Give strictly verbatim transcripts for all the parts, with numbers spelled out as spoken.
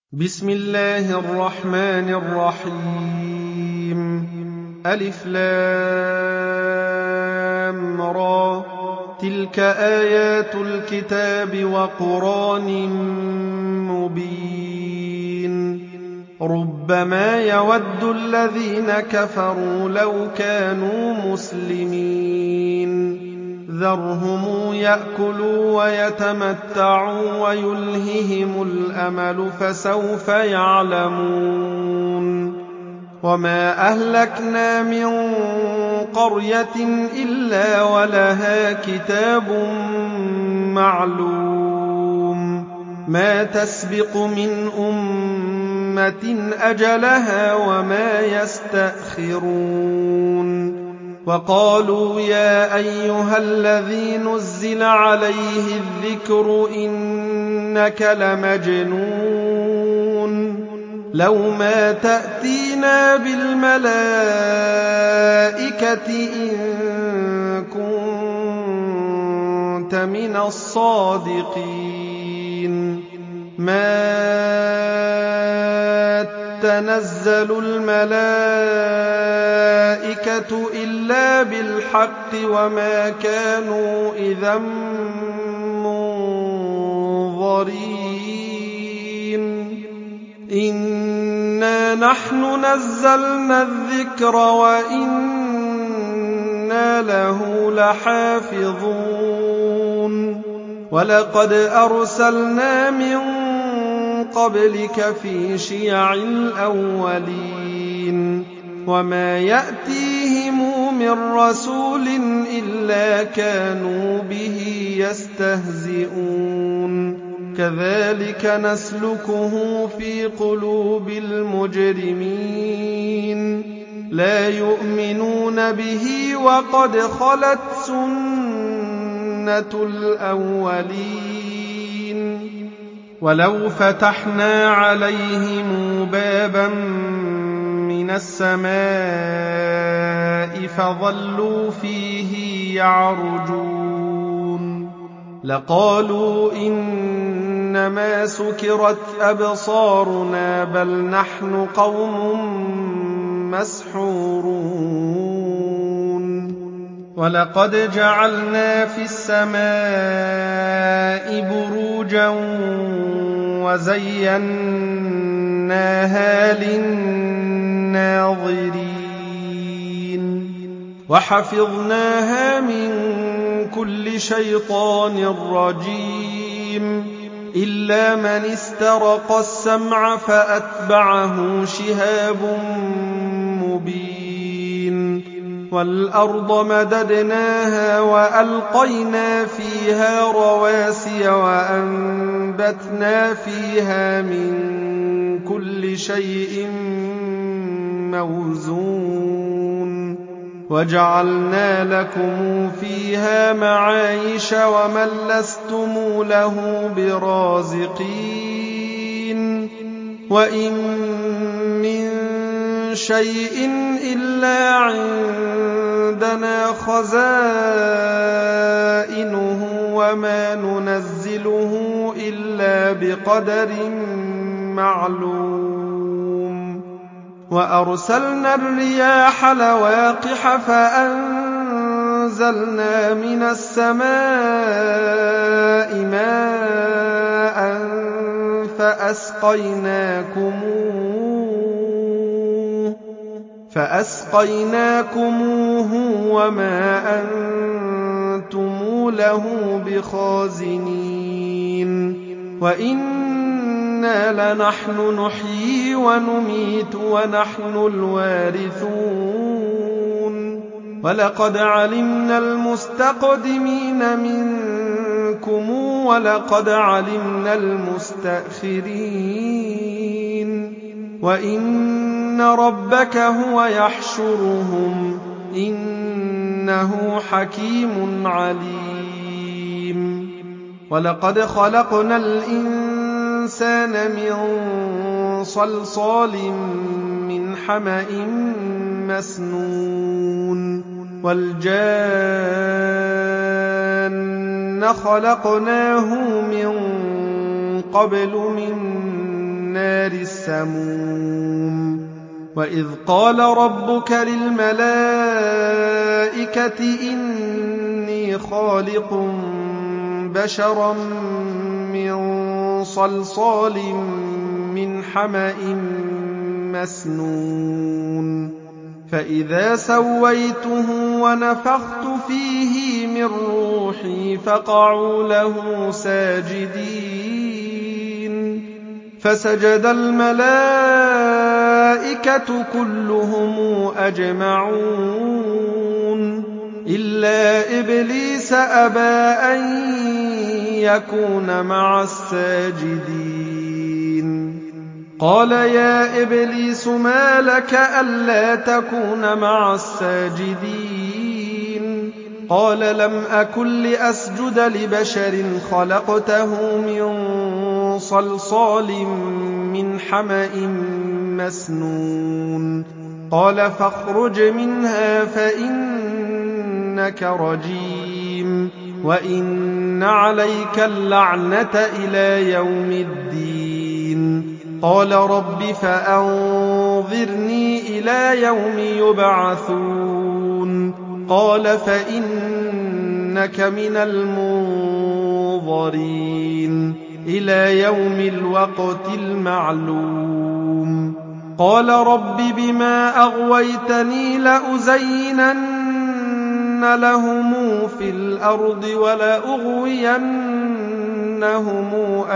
بسم الله الرحمن الرحيم ألف لام را تلك آيات الكتاب وقرآن مبين ربما يود الذين كفروا لو كانوا مسلمين ذرهم يأكلوا ويتمتعوا ويلههم الأمل فسوف يعلمون وما أهلكنا من قرية إلا ولها كتاب معلوم ما تسبق من أمة أجلها وما يستأخرون وقالوا يا أيها الذي نزل عليه الذكر إنك لمجنون لو ما تأتينا بالملائكة إن كنت من الصادقين ما تنزل الملائكة إلا بالحق وما كانوا إذا منظرين إنا نحن نزلنا الذكر وإنا له لحافظون ولقد أرسلنا من قبلك في شيع الأولين وما يأتيهم من رسول إلا كانوا به يستهزئون كذلك نسلكه في قلوب المجرمين لا يؤمنون به وقد خلت سنة الأولين ولو فتحنا عليهم بابا من السماء فظلوا فيه يعرجون لقالوا إنما سكرت أبصارنا بل نحن قوم مسحورون ولقد جعلنا في السماء بروجا وزيناها للناظرين وحفظناها من كل شيطان رجيم إلا من استرق السمع فأتبعه شهاب مبين والأرض مددناها وألقينا فيها رواسي وأنبتنا فيها من كل شيء موزون وجعلنا لكم فيها معايش ومن لستم له برازقين وإن من شيء إلا عندنا خزائنه وما ننزله إلا بقدر معلوم وأرسلنا الرياح لواقح فأنزلنا من السماء ماء فأسقيناكموه فأسقيناكموه وما أنتم له بخازنين وإنا لنحن نحيي ونميت ونحن الوارثون ولقد علمنا المستقدمين منكم ولقد علمنا المستأخرين وإن ربك هو يحشرهم إنه حكيم عليم ولقد خلقنا الإنسان من صلصال من حمأ مسنون والجان خلقناه من قبل من نار نَارِ السَّمُومِ وَإِذْ قَالَ رَبُّكَ لِلْمَلَائِكَةِ إِنِّي خَالِقٌ بَشَرًا مِّن صَلْصَالٍ مِّنْ حَمَإٍ مَّسْنُونٍ فَإِذَا سَوَّيْتُهُ وَنَفَخْتُ فِيهِ مِن رُّوحِي فَقَعُوا لَهُ سَاجِدِينَ فَسَجَدَ الْمَلَائِكَةُ كُلُّهُمْ أَجْمَعُونَ إِلَّا إِبْلِيسَ أَبَىٰ أَن يَكُونَ مَعَ السَّاجِدِينَ قَالَ يَا إِبْلِيسُ مَا لَكَ أَلَّا تَكُونَ مَعَ السَّاجِدِينَ قَالَ لَمْ أَكُن لِّأَسْجُدَ لِبَشَرٍ خَلَقْتَهُ مِن صَلْصَالٍ مِّنْ حَمَإٍ مَّسْنُونٍ قَالَ فَاخْرُجْ مِنْهَا فَإِنَّكَ رَجِيمٌ وَإِنَّ عَلَيْكَ اللَّعْنَةَ إِلَىٰ يَوْمِ الدِّينِ قَالَ رَبِّ فَأَنظِرْنِي إِلَىٰ يَوْمِ يُبْعَثُونَ قَالَ فَإِنَّكَ مِنَ الْمُنظَرِينَ إِلَىٰ يَوْمِ الْوَقْتِ الْمَعْلُومِ قَالَ رَبِّ بِمَا أَغْوَيْتَنِي لَأُزَيِّنَنَّ لَهُمْ فِي الْأَرْضِ وَلَأُغْوِيَنَّهُمْ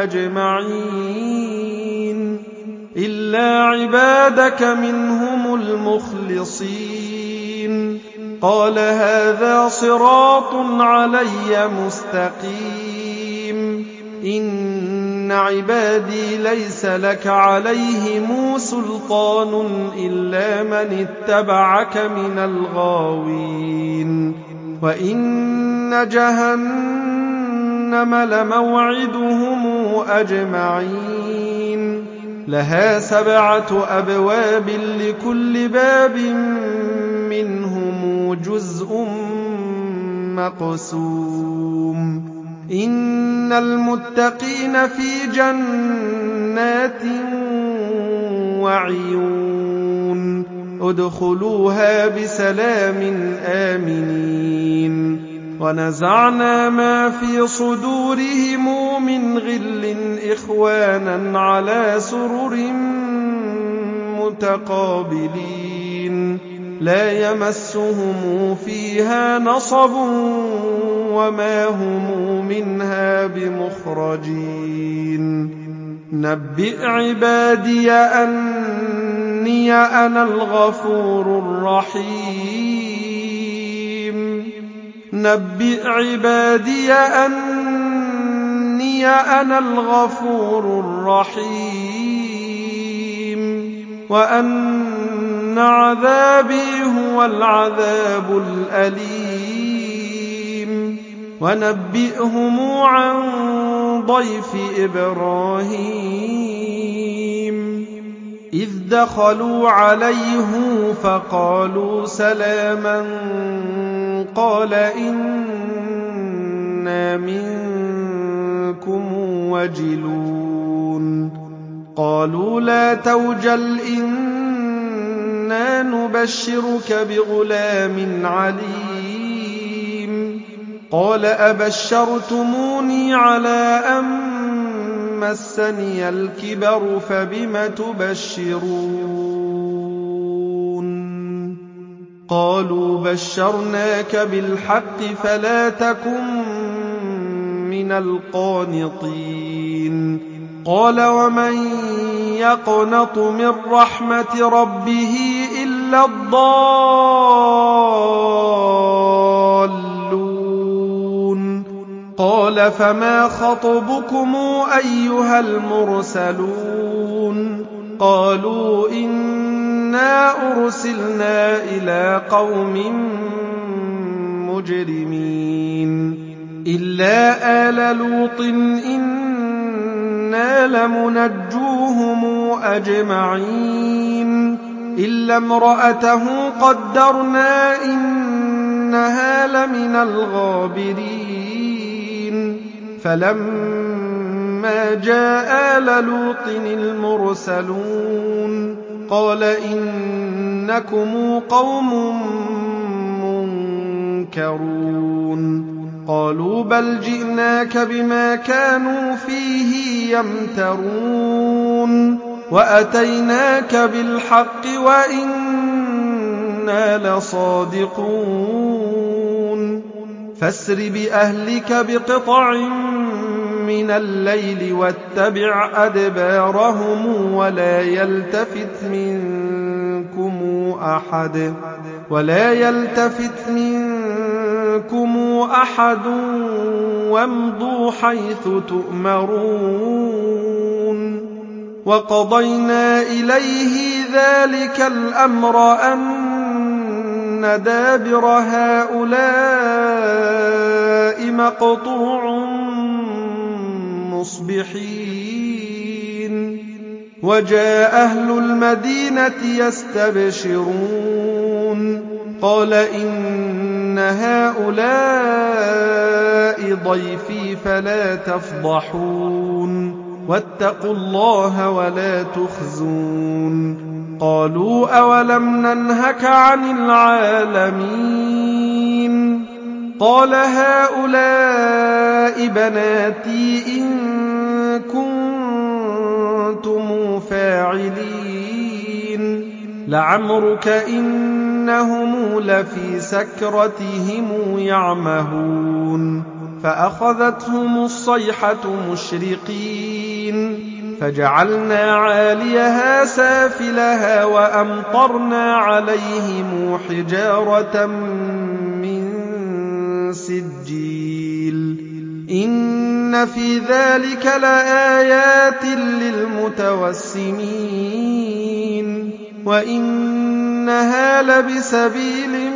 أَجْمَعِينَ إِلَّا عِبَادَكَ مِنْهُمُ الْمُخْلَصِينَ قَالَ هَٰذَا صِرَاطٌ عَلَيَّ مُسْتَقِيمٌ إِنَّ عِبَادِي لَيْسَ لَكَ عَلَيْهِمْ سُلْطَانٌ إِلَّا مَنِ اتَّبَعَكَ مِنَ الْغَاوِينَ وَإِنَّ جَهَنَّمَ لَمَوْعِدُهُمْ أَجْمَعِينَ لَهَا سَبْعَةُ أَبْوَابٍ لِّكُلِّ بَابٍ مِّنْهُمْ جُزْءٌ مَّقْسُومٌ إِنَّ الْمُتَّقِينَ فِي جَنَّاتٍ وَعُيُونٍ ادْخُلُوهَا بِسَلَامٍ آمِنِينَ وَنَزَعْنَا مَا فِي صُدُورِهِمْ مِنْ غِلٍّ إِخْوَانًا عَلَىٰ سُرُرٍ مُّتَقَابِلِينَ لَا يَمَسُّهُمْ فِيهَا نَصَبٌ وَمَا هُمْ مِنْهَا بِمُخْرَجِينَ نَبِّئْ عِبَادِيَ أَنِّي أَنَا الْغَفُورُ الرَّحِيمُ نَبِّئْ عِبَادِيَ أَنِّي أَنَا الْغَفُورُ الرَّحِيمُ وَأَنَّ عَذَابِي هُوَ الْعَذَابُ الْأَلِيمُ وَنَبِّئْهُمْ عَن ضَيْفِ إِبْرَاهِيمَ إِذْ دَخَلُوا عَلَيْهِ فَقَالُوا سَلَامًا قَالَ إِنَّا مِنكُمْ وَجِلُونَ قَالُوا لَا تَوْجَلْ إِنَّا نُبَشِّرُكَ بِغُلَامٍ عَلِيمٍ قَالَ أَبَشَّرْتُمُونِي عَلَىٰ أَن مَّسَّنِيَ الْكِبَرُ فَبِمَ تُبَشِّرُونَ قَالُوا بَشَّرْنَاكَ بِالْحَقِّ فَلَا تَكُن مِّنَ الْقَانِطِينَ قَالَ وَمَن يَقْنَطُ مِن رَّحْمَةِ رَبِّهِ إِلَّا الضَّالُّونَ قَالَ فَمَا خَطْبُكُمْ أَيُّهَا الْمُرْسَلُونَ قَالُوا إِنَّا أُرْسِلْنَا إِلَىٰ قَوْمٍ مُّجْرِمِينَ إِلَّا آلَ لُوطٍ إِنَّا لَمُنَجُّوهُمْ أَجْمَعِينَ إِلَّا امْرَأَتَهُ قَدَّرْنَا إِنَّهَا لَمِنَ الْغَابِرِينَ فَلَمَّا فلما جاء آل لوط المرسلون قال إنكم قوم منكرون قالوا بل جئناك بما كانوا فيه يمترون وأتيناك بالحق وإنا لصادقون فاسر بأهلك بقطع من الليل واتبع أدبارهم ولا يلتفت منكم أحد ولا يلتفت منكم أحد وامضوا حيث تؤمرون وقضينا إليه ذلك الأمر أن دابر هؤلاء مقطوع مصبحين وجاء أهل المدينة يستبشرون قال إن هؤلاء ضيفي فلا تفضحون واتقوا الله ولا تخزون قالوا أولم ننهك عن العالمين قال هؤلاء بناتي إن كنتم فاعلين لعمرك إنهم لفي سكرتهم يعمهون فأخذتهم الصيحة مشرقين فجعلنا عاليها سافلها وأمطرنا عليهم حجارة من سجيل إن في ذلك لآيات للمتوسمين وإنها لبسبيل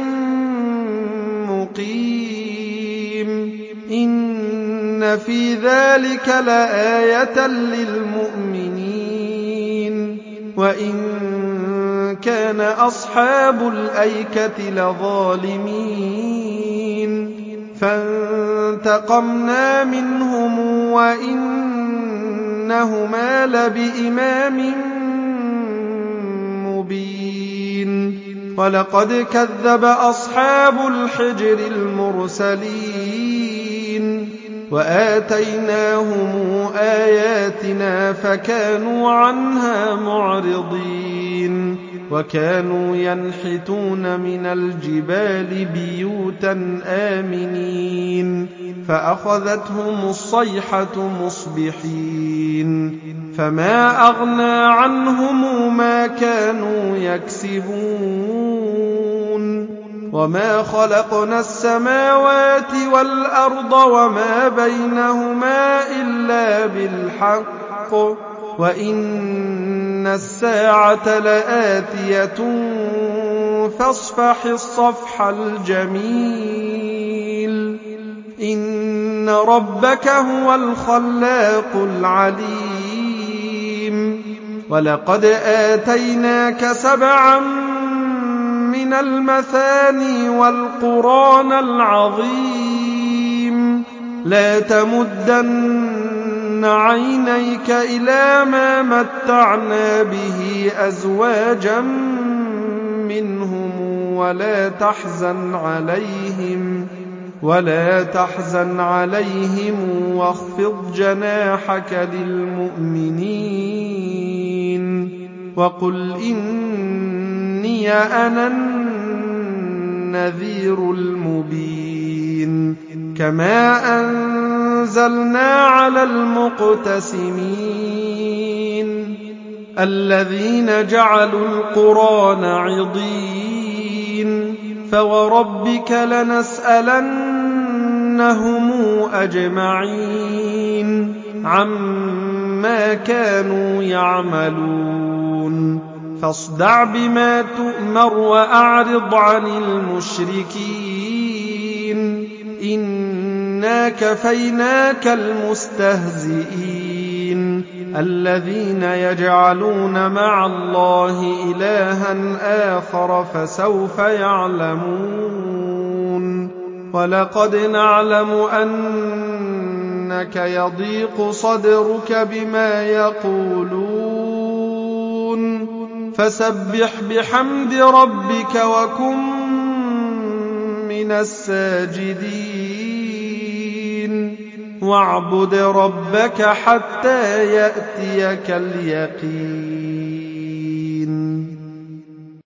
مقيم إن في ذلك لآية للمؤمنين وإن كان أصحاب الأيكة لظالمين فانتقمنا منهم وإنهما لبإمام مبين ولقد كذب أصحاب الحجر المرسلين وآتيناهم آياتنا فكانوا عنها معرضين وكانوا ينحتون من الجبال بيوتا آمنين فأخذتهم الصيحة مصبحين فما أغنى عنهم ما كانوا يكسبون وما خلقنا السماوات والأرض وما بينهما إلا بالحق وإن الساعة لآتية فاصفح الصفح الجميل إن ربك هو الخلاق العليم ولقد آتيناك سبعا من المثاني والقرآن العظيم لا تمدن عينيك إلى ما متعنا به أزواجا منهم ولا تحزن عليهم ولا تحزن عليهم واخفض جناحك للمؤمنين وقل إني أنا النذير المبين كما أنزلنا على المقتسمين الذين جعلوا القرآن عضين فوربك لنسألنهم أجمعين عما كانوا يعملون فاصدع بما تؤمر وأعرض عن المشركين إنا كفيناك المستهزئين الذين يجعلون مع الله إلها آخر فسوف يعلمون ولقد نعلم أن إنك يضيق صدرك بما يقولون فسبح بحمد ربك وكن من الساجدين واعبد ربك حتى يأتيك اليقين